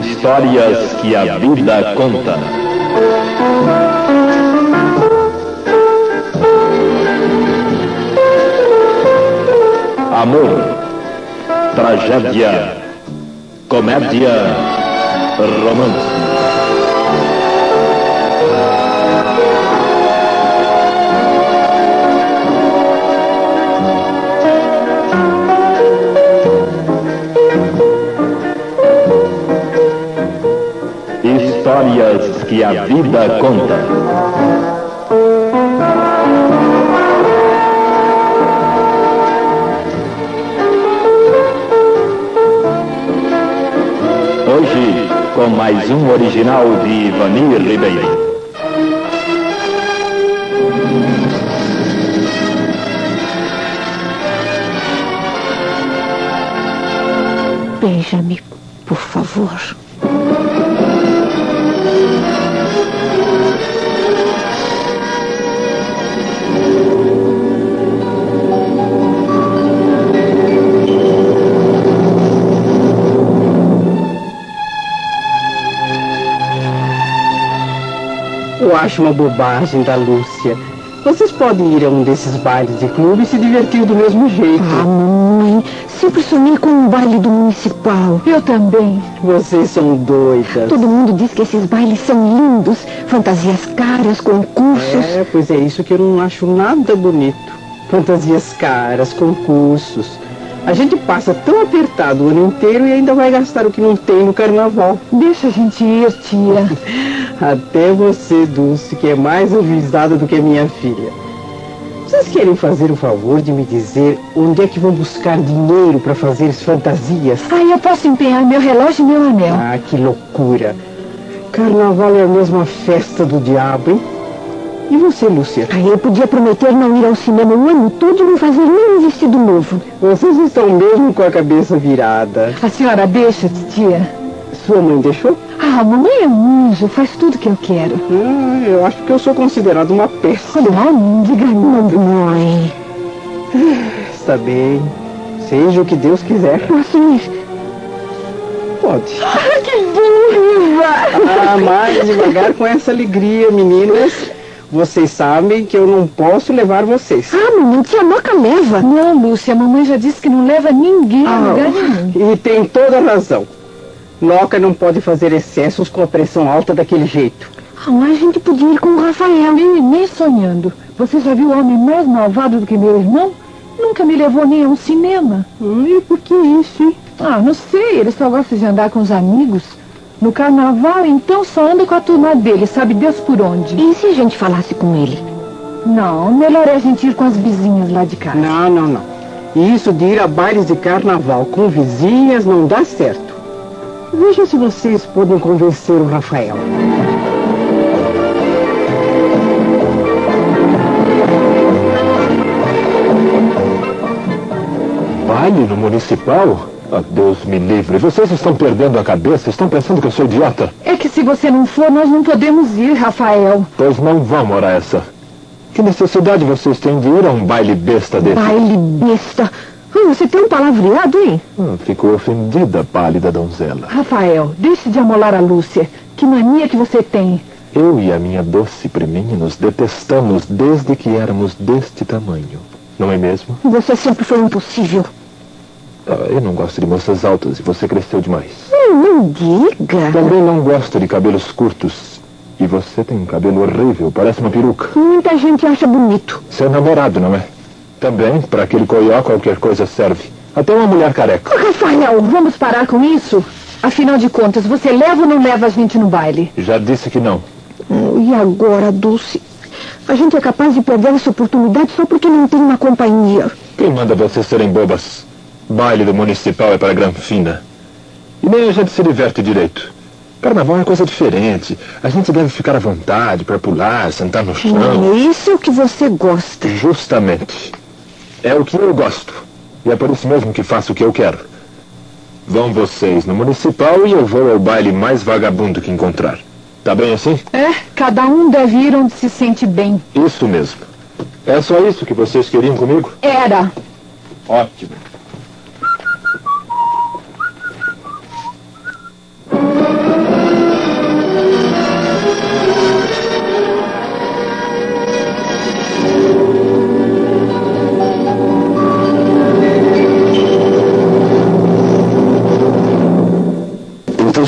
Histórias que a vida conta. Amor, tragédia, comédia, romance. Histórias que a vida conta. Hoje, com mais um original de Ivanir Ribeiro. Beija-me, por favor. Eu acho uma bobagem da Lúcia. Vocês podem ir a um desses bailes de clube e se divertir do mesmo jeito. Ah, mamãe, sempre sonhei com um baile do municipal. Eu também. Vocês são doidas. Todo mundo diz que esses bailes são lindos. Fantasias caras, concursos. Pois é isso que eu não acho nada bonito. Fantasias caras, concursos. A gente passa tão apertado o ano inteiro e ainda vai gastar o que não tem no carnaval. Deixa a gente ir, tia. Até você, Dulce, que é mais avisada do que minha filha. Vocês querem fazer o favor de me dizer onde é que vão buscar dinheiro para fazer as fantasias? Eu posso empenhar meu relógio e meu anel. Ah, que loucura. Carnaval é a mesma festa do diabo, hein? E você, Lúcia? Eu podia prometer não ir ao cinema o ano todo e não fazer nem um vestido novo. Vocês estão mesmo com a cabeça virada. A senhora deixa, titia? Sua mãe deixou? A mamãe é um anjo, faz tudo que eu quero. Eu acho que eu sou considerado uma peça. Não, diga não, mãe. Está bem. Seja o que Deus quiser. Posso ir? Pode. Que diva! Mais devagar com essa alegria, meninas. Vocês sabem que eu não posso levar vocês. Mamãe, tia Moca leva. Não, Lúcia, a mamãe já disse que não leva ninguém a lugar nenhum. E tem toda a razão. Noca não pode fazer excessos com a pressão alta daquele jeito. A gente podia ir com o Rafael. Nem sonhando. Você já viu homem mais malvado do que meu irmão? Nunca me levou nem a um cinema. E por que isso, hein? Não sei, ele só gosta de andar com os amigos. No carnaval, então, só anda com a turma dele, sabe Deus por onde. E se a gente falasse com ele? Não, melhor é a gente ir com as vizinhas lá de casa. Não. Isso de ir a bailes de carnaval com vizinhas não dá certo. Veja se vocês podem convencer o Rafael. Baile no municipal? Deus me livre. Vocês estão perdendo a cabeça? Estão pensando que eu sou idiota? É que se você não for, nós não podemos ir, Rafael. Pois não vão, ora essa. Que necessidade vocês têm de ir a um baile besta desse? Baile besta? Você tem um palavreado, hein? Ficou ofendida, pálida donzela. Rafael, deixe de amolar a Lúcia. Que mania que você tem. Eu e a minha doce priminha nos detestamos desde que éramos deste tamanho. Não é mesmo? Você sempre foi impossível. Eu não gosto de moças altas e você cresceu demais. Não diga. Também não gosto de cabelos curtos. E você tem um cabelo horrível, parece uma peruca. Muita gente acha bonito. Seu namorado, não é? Também, para aquele coió, qualquer coisa serve. Até uma mulher careca. Rafael, vamos parar com isso? Afinal de contas, você leva ou não leva a gente no baile? Já disse que não. E agora, Dulce? A gente é capaz de perder essa oportunidade só porque não tem uma companhia. Quem manda vocês serem bobas? Baile do municipal é para granfina. E nem a gente se diverte direito. Carnaval é coisa diferente. A gente deve ficar à vontade para pular, sentar no chão. Isso é o que você gosta. Justamente. É o que eu gosto. E é por isso mesmo que faço o que eu quero. Vão vocês no municipal e eu vou ao baile mais vagabundo que encontrar. Tá bem assim? Cada um deve ir onde se sente bem. Isso mesmo. É só isso que vocês queriam comigo? Era. Ótimo.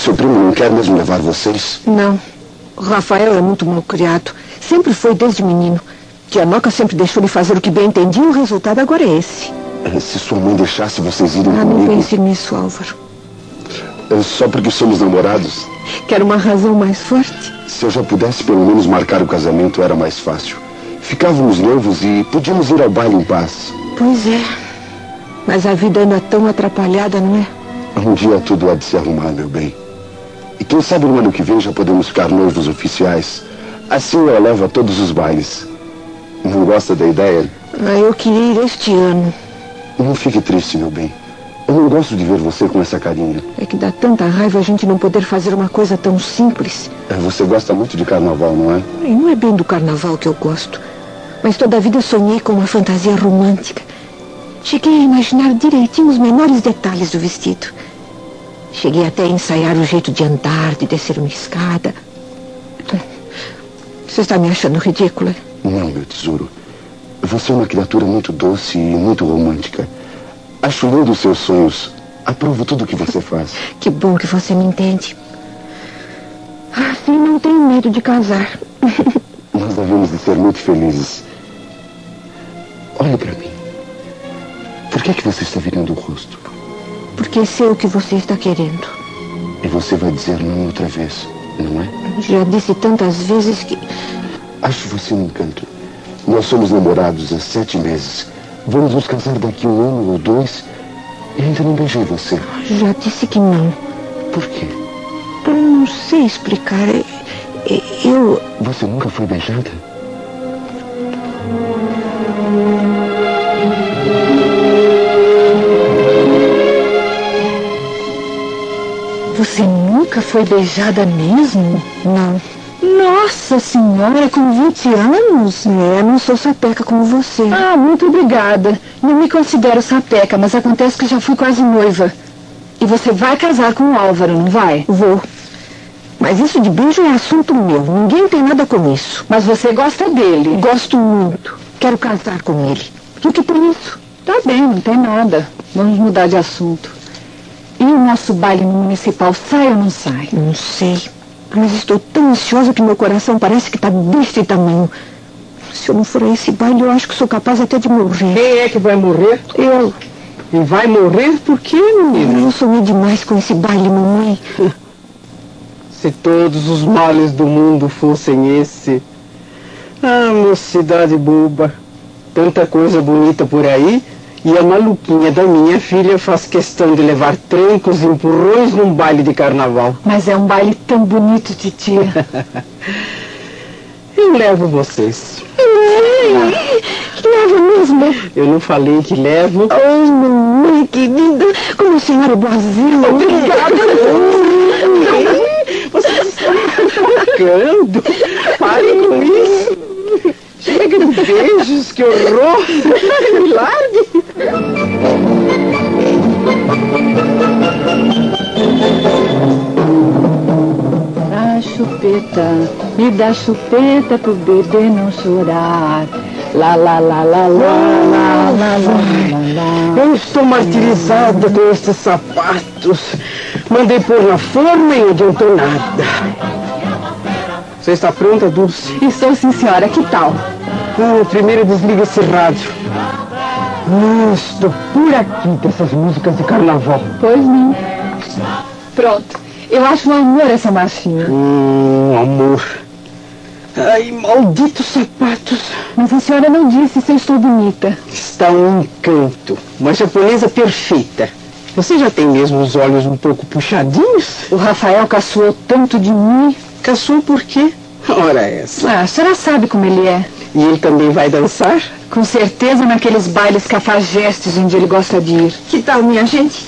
seu primo não quer mesmo levar vocês? Não. O Rafael é muito mal criado. Sempre foi desde menino. Tia Noca sempre deixou ele fazer o que bem entendia e o resultado agora é esse. Se sua mãe deixasse vocês irem Não comigo... pense nisso, Álvaro. Só porque somos namorados? Quer uma razão mais forte? Se eu já pudesse pelo menos marcar o casamento, era mais fácil. Ficávamos noivos e podíamos ir ao baile em paz. Pois é. Mas a vida anda tão atrapalhada, não é? Um dia tudo há de se arrumar, meu bem. E quem sabe no ano que vem já podemos ficar noivos oficiais. Assim eu a levo a todos os bailes. Não gosta da ideia? Eu queria ir este ano. Não fique triste, meu bem. Eu não gosto de ver você com essa carinha. É que dá tanta raiva a gente não poder fazer uma coisa tão simples. Você gosta muito de carnaval, não é? E não é bem do carnaval que eu gosto. Mas toda a vida sonhei com uma fantasia romântica. Cheguei a imaginar direitinho os menores detalhes do vestido. Cheguei até a ensaiar o jeito de andar, de descer uma escada. Você está me achando ridícula? Não, meu tesouro. Você é uma criatura muito doce e muito romântica. Acho lindo os seus sonhos. Aprovo tudo o que você faz. Que bom que você me entende. Assim não tenho medo de casar. Nós devemos de ser muito felizes. Olhe para mim. Por que você está virando o rosto? Porque sei o que você está querendo. E você vai dizer não outra vez, não é? Já disse tantas vezes que... Acho você um encanto. Nós somos namorados há 7 meses. Vamos nos casar daqui 1 ano ou 2 e ainda não beijei você. Já disse que não. Por quê? Eu não sei explicar. Eu... Você nunca foi beijada? Você nunca foi beijada mesmo? Não. Nossa senhora, com 20 anos? Não sou sapeca como você. Ah, muito obrigada. Não me considero sapeca, mas acontece que já fui quase noiva. E você vai casar com o Álvaro, não vai? Vou. Mas isso de beijo é assunto meu. Ninguém tem nada com isso. Mas você gosta dele? Gosto muito. Quero casar com ele. E o que tem isso? Tá bem, não tem nada. Vamos mudar de assunto. E o nosso baile no municipal sai ou não sai? Não sei. Mas estou tão ansiosa que meu coração parece que está deste tamanho. Se eu não for a esse baile, eu acho que sou capaz até de morrer. Quem é que vai morrer? Eu. E vai morrer por quê, menina? Eu sonhei demais com esse baile, mamãe. Se todos os males do mundo fossem esse. Ah, mocidade boba. Tanta coisa bonita por aí. E a maluquinha da minha filha faz questão de levar trancos e empurrões num baile de carnaval. Mas é um baile tão bonito, titia. Eu levo vocês. Leva mesmo. Eu não falei que levo. Oh, mamãe querida, como a senhora é boazinha. Obrigada. Vocês estão atacando. Parem com isso. Chega de beijos, que horror. Me largue. A chupeta, me dá chupeta pro bebê não chorar. Lá, lá, lá, lá, lá, lá, lá, lá. Eu estou martirizada com esses sapatos. Mandei pôr na forma e não adiantou nada. Você está pronta, Dulce? Estou sim, senhora. Que tal? Primeiro desliga esse rádio. Estou por aqui dessas músicas de carnaval. Pois não. Pronto. Eu acho um amor essa marchinha. Amor. Ai, malditos sapatos. Mas a senhora não disse se eu estou bonita. Está um encanto. Uma japonesa perfeita. Você já tem mesmo os olhos um pouco puxadinhos? O Rafael caçoou tanto de mim. Caçou por quê? Ora essa. Ah, a senhora sabe como ele é. E ele também vai dançar? Com certeza naqueles bailes cafajestes onde ele gosta de ir. Que tal, minha gente?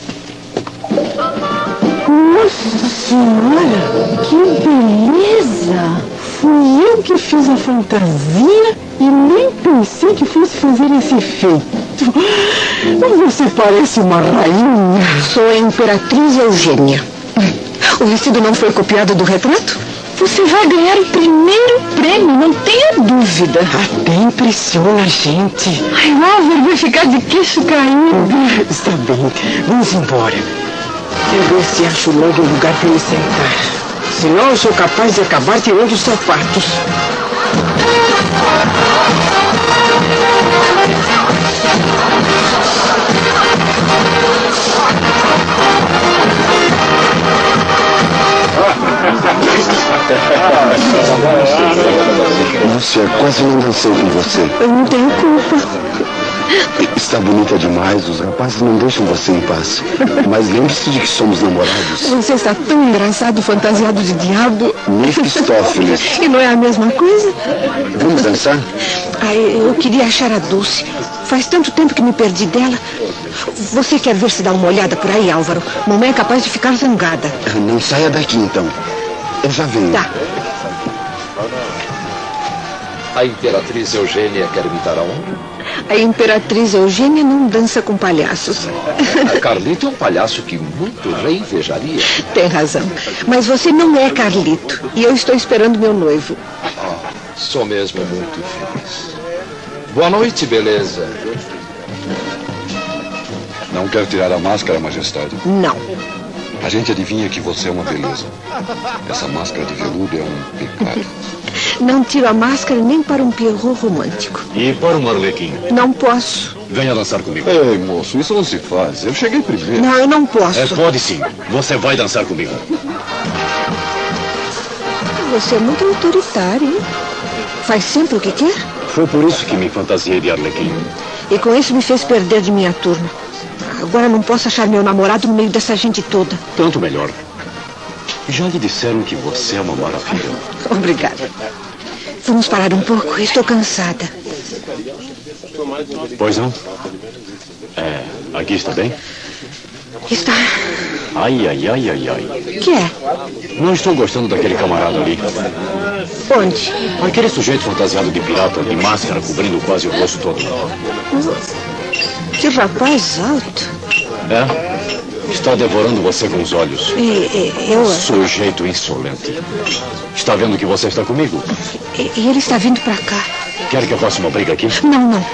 Nossa Senhora, que beleza! Fui eu que fiz a fantasia e nem pensei que fosse fazer esse efeito. Você parece uma rainha. Sou a Imperatriz Eugênia. O vestido não foi copiado do retrato? Você vai ganhar o primeiro prêmio, não tenha dúvida. Até impressiona a gente. Ai, o Álvaro vai ficar de queixo caído. Está bem, vamos embora. Eu ver se acho logo um lugar para me sentar. Senão eu sou capaz de acabar tirando os sapatos. Lúcia, quase não dancei com você. Eu não tenho culpa. Está bonita demais, os rapazes não deixam você em paz. Mas lembre-se de que somos namorados. Você está tão engraçado, fantasiado de diabo. Mefistófeles. E não é a mesma coisa? Vamos dançar? Eu queria achar a Dulce. Faz tanto tempo que me perdi dela. Você quer ver se dá uma olhada por aí, Álvaro? Mamãe é capaz de ficar zangada. Não saia daqui, então. Eu já venho. Tá. A Imperatriz Eugênia quer imitar aonde? A Imperatriz Eugênia não dança com palhaços. Carlito é um palhaço que muito rei invejaria. Tem razão. Mas você não é Carlito. E eu estou esperando meu noivo. Sou mesmo muito feliz. Boa noite, beleza. Não quer tirar a máscara, majestade? Não. A gente adivinha que você é uma beleza. Essa máscara de veludo é um pecado. Não tiro a máscara nem para um pierrot romântico. E para um arlequim? Não posso. Venha dançar comigo. Ei, moço, isso não se faz. Eu cheguei primeiro. Não, eu não posso. Pode sim. Você vai dançar comigo. Você é muito autoritário, hein? Faz sempre o que quer? Foi por isso que me fantasiei de arlequim. E com isso me fez perder de minha turma. Agora não posso achar meu namorado no meio dessa gente toda. Tanto melhor. Já lhe disseram que você é uma maravilha. Obrigada. Vamos parar um pouco. Estou cansada. Pois não? Aqui está bem? Está. Ai, ai, ai, ai, ai. Que é? Não estou gostando daquele camarada ali. Onde? Aquele sujeito fantasiado de pirata, de máscara, cobrindo quase o rosto todo. Que rapaz alto. Está devorando você com os olhos. Eu... Sujeito insolente. Está vendo que você está comigo? E ele está vindo para cá. Quer que eu faça uma briga aqui? Não.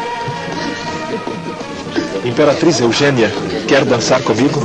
Imperatriz Eugênia, quer dançar comigo?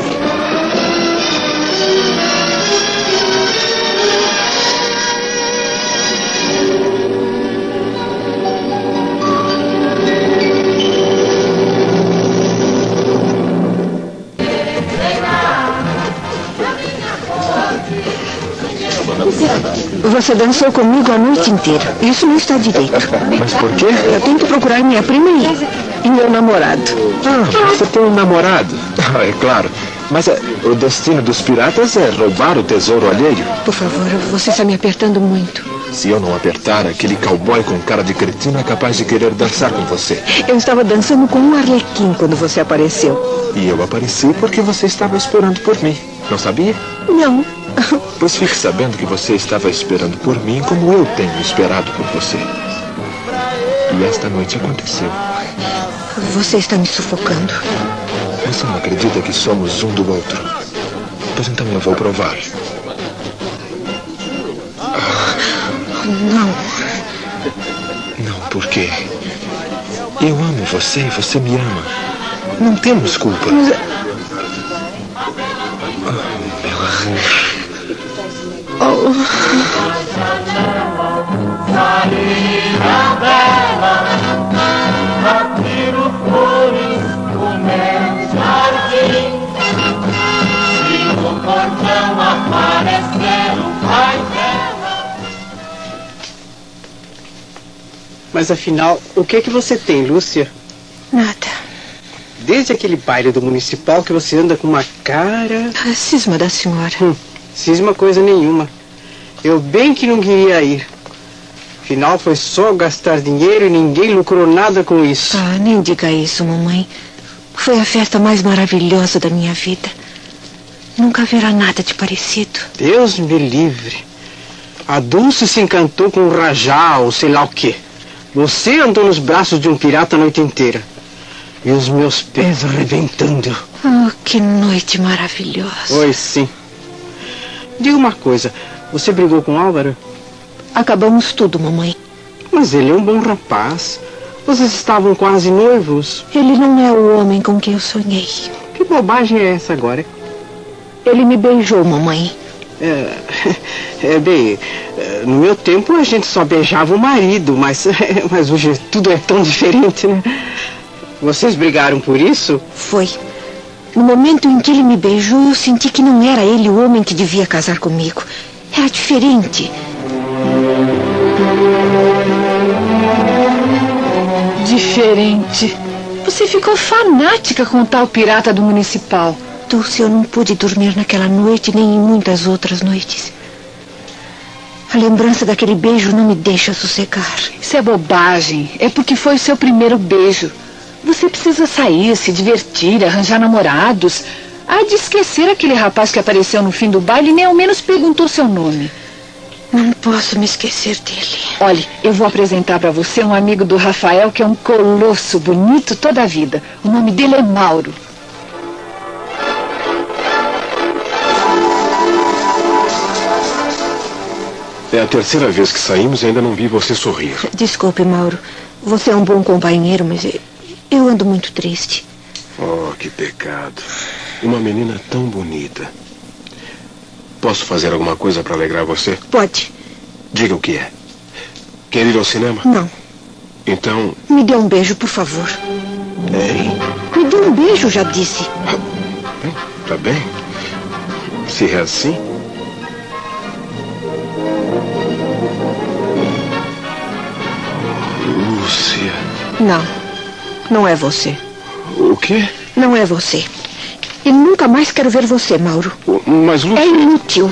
Você dançou comigo a noite inteira. Isso não está direito. Mas por quê? Eu tenho que procurar minha prima e meu namorado. Você tem um namorado? É claro. Mas o destino dos piratas é roubar o tesouro alheio. Por favor, você está me apertando muito. Se eu não apertar, aquele cowboy com cara de cretino é capaz de querer dançar com você. Eu estava dançando com um arlequim quando você apareceu. E eu apareci porque você estava esperando por mim. Não sabia? Não. Pois fique sabendo que você estava esperando por mim como eu tenho esperado por você. E esta noite aconteceu. Você está me sufocando. Você não acredita que somos um do outro? Pois então eu vou provar. Não. Não, por quê? Eu amo você e você me ama. Não temos culpa. Mas... meu amor. Mas afinal, o que você tem, Lúcia? Nada. Desde aquele baile do municipal que você anda com uma cara... A cisma da senhora. Cisma coisa nenhuma. Eu bem que não queria ir. Afinal, foi só gastar dinheiro e ninguém lucrou nada com isso. Nem diga isso, mamãe. Foi a festa mais maravilhosa da minha vida. Nunca haverá nada de parecido. Deus me livre. A Dulce se encantou com o Rajá ou sei lá o quê. Você andou nos braços de um pirata a noite inteira. E os meus pés arrebentando. Que noite maravilhosa. Pois sim. Diga uma coisa. Você brigou com o Álvaro? Acabamos tudo, mamãe. Mas ele é um bom rapaz. Vocês estavam quase noivos. Ele não é o homem com quem eu sonhei. Que bobagem é essa agora? Ele me beijou, mamãe. Bem, no meu tempo a gente só beijava o marido, mas hoje tudo é tão diferente, né? Vocês brigaram por isso? Foi. No momento em que ele me beijou, eu senti que não era ele o homem que devia casar comigo. Era diferente. Diferente. Você ficou fanática com o tal pirata do municipal. Dulce, eu não pude dormir naquela noite, nem em muitas outras noites. A lembrança daquele beijo não me deixa sossegar. Isso é bobagem. É porque foi o seu primeiro beijo. Você precisa sair, se divertir, arranjar namorados. Há de esquecer aquele rapaz que apareceu no fim do baile e nem ao menos perguntou seu nome. Não posso me esquecer dele. Olhe, eu vou apresentar para você um amigo do Rafael que é um colosso bonito toda a vida. O nome dele é Mauro. É a terceira vez que saímos e ainda não vi você sorrir. Desculpe, Mauro. Você é um bom companheiro, mas eu ando muito triste. Oh, que pecado. Uma menina tão bonita. Posso fazer alguma coisa para alegrar você? Pode. Diga o que é. Quer ir ao cinema? Não. Então... Me dê um beijo, por favor. Ei. Me dê um beijo, já disse. Bem, tá bem. Se é assim... Lúcia... Não é você. O quê? Não é você. E nunca mais quero ver você, Mauro. Mas, Lúcia... É inútil.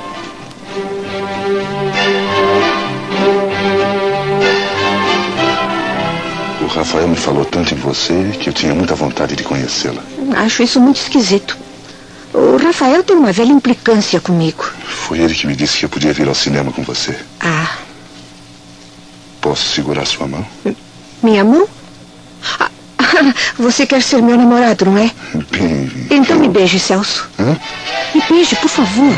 O Rafael me falou tanto em você que eu tinha muita vontade de conhecê-la. Acho isso muito esquisito. O Rafael tem uma velha implicância comigo. Foi ele que me disse que eu podia vir ao cinema com você. Ah. Posso segurar sua mão? Minha mão? Você quer ser meu namorado, não é? Bem... Então me beije, Celso. Hã? Me beije, por favor.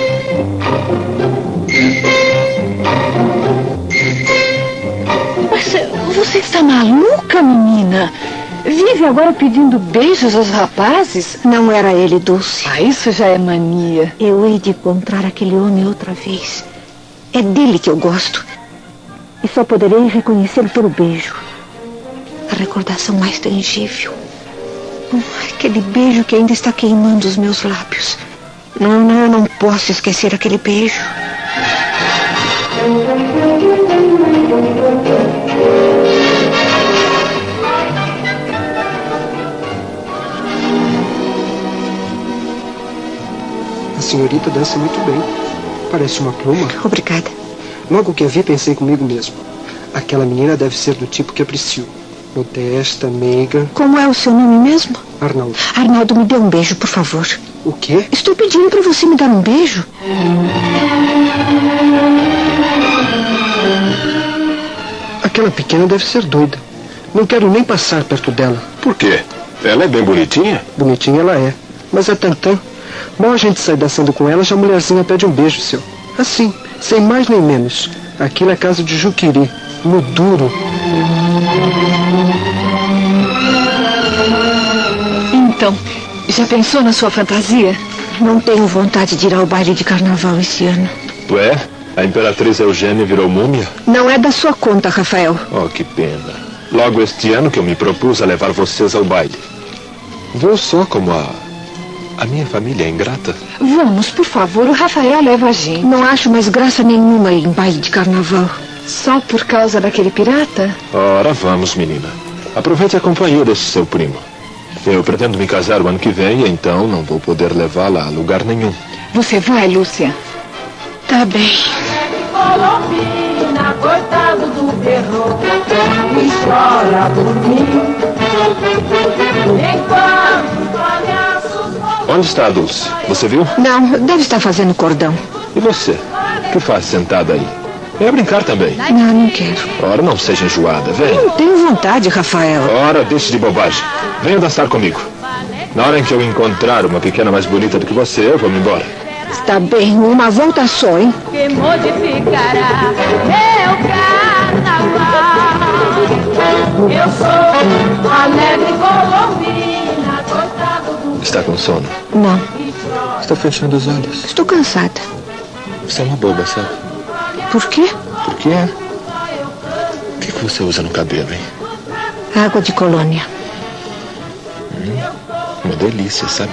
Mas você está maluca, menina? Vive agora pedindo beijos aos rapazes? Não era ele, Dulce. Isso já é mania. Eu hei de encontrar aquele homem outra vez. É dele que eu gosto. E só poderei reconhecê-lo pelo beijo. A recordação mais tangível. Aquele beijo que ainda está queimando os meus lábios. Não, eu não posso esquecer aquele beijo. A senhorita dança muito bem. Parece uma pluma. Obrigada. Logo que a vi, pensei comigo mesmo. Aquela menina deve ser do tipo que aprecio. Modesta, meiga. Como é o seu nome mesmo? Arnaldo. Arnaldo, me dê um beijo, por favor. O quê? Estou pedindo para você me dar um beijo. Aquela pequena deve ser doida. Não quero nem passar perto dela. Por quê? Ela é bem bonitinha? Bonitinha ela é. Mas é tantã. Mal a gente sai dançando com ela, já a mulherzinha pede um beijo seu. Assim, sem mais nem menos. Aquilo é casa de Juquiri. No duro. Então, já pensou na sua fantasia? Não tenho vontade de ir ao baile de carnaval esse ano. Ué? A Imperatriz Eugênia virou múmia? Não é da sua conta, Rafael. Oh, que pena. Logo este ano que eu me propus a levar vocês ao baile. Vou só como a minha família é ingrata. Vamos, por favor, o Rafael leva a gente. Não acho mais graça nenhuma em baile de carnaval. Só por causa daquele pirata? Ora, vamos, menina. Aproveite a companhia desse seu primo. Eu pretendo me casar o ano que vem, então não vou poder levá-la a lugar nenhum. Você vai, Lúcia? Tá bem. Colombina, coitado do terror, e chora por mim. Enquanto palhaços... Onde está a Dulce? Você viu? Não, deve estar fazendo cordão. E você? O que faz sentada aí? Venha brincar também. Não quero. Ora, não seja enjoada, vem. Não tenho vontade, Rafael. Ora, deixe de bobagem. Venha dançar comigo. Na hora em que eu encontrar uma pequena mais bonita do que você, eu vou-me embora. Está bem, uma volta só, hein? Que modificará meu carnaval. Eu sou alegre colombina, coitado do... Está com sono? Não. Está fechando os olhos. Estou cansada. Você é uma boba, sabe? Por quê? Por quê? O que você usa no cabelo, hein? Água de colônia. Uma delícia, sabe?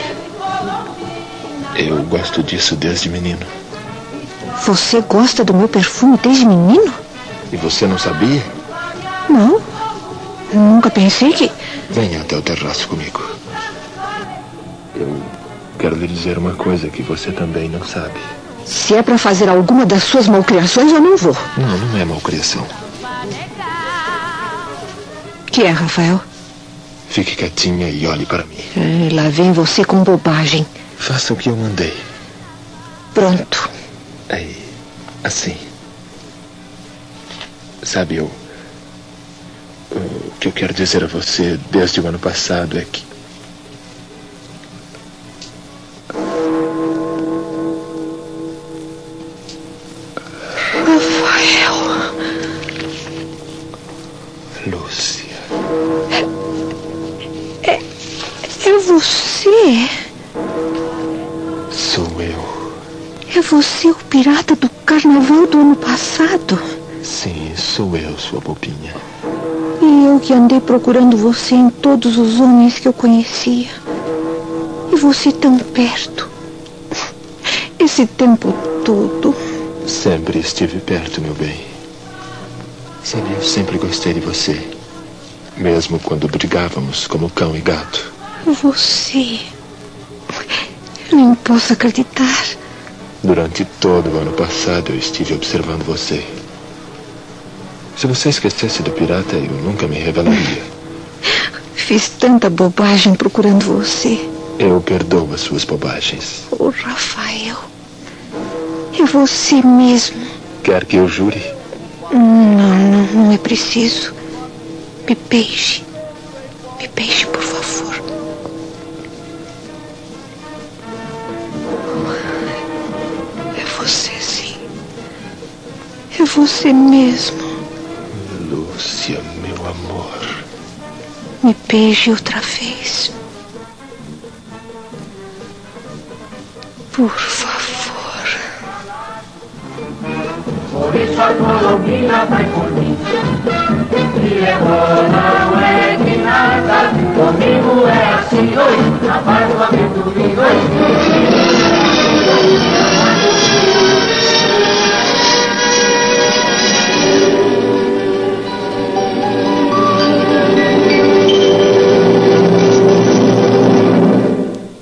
Eu gosto disso desde menino. Você gosta do meu perfume desde menino? E você não sabia? Não. Nunca pensei que... Venha até o terraço comigo. Eu quero lhe dizer uma coisa que você também não sabe. Se é para fazer alguma das suas malcriações, eu não vou. Não, não é malcriação. Que é, Rafael? Fique quietinha e olhe para mim. Lá vem você com bobagem. Faça o que eu mandei. Pronto. Aí, assim. Sabe, o que eu quero dizer a você desde o ano passado é que... Rafael. Lúcia. É você? Sou eu. É você o pirata do carnaval do ano passado? Sim, sou eu, sua bobinha. E eu que andei procurando você em todos os homens que eu conhecia. E você tão perto. Esse tempo todo. Sempre estive perto, meu bem. Sabe, eu sempre gostei de você. Mesmo quando brigávamos como cão e gato. Você... Eu nem posso acreditar. Durante todo o ano passado eu estive observando você. Se você esquecesse do pirata, eu nunca me revelaria. Fiz tanta bobagem procurando você. Eu perdoo as suas bobagens. Oh, Rafael. É você mesmo. Quer que eu jure? Não é preciso. Me beije. Me beije, por favor. É você, sim. É você mesmo. Lúcia, meu amor. Me beije outra vez. Por favor. Por isso a Colombina vai por mim.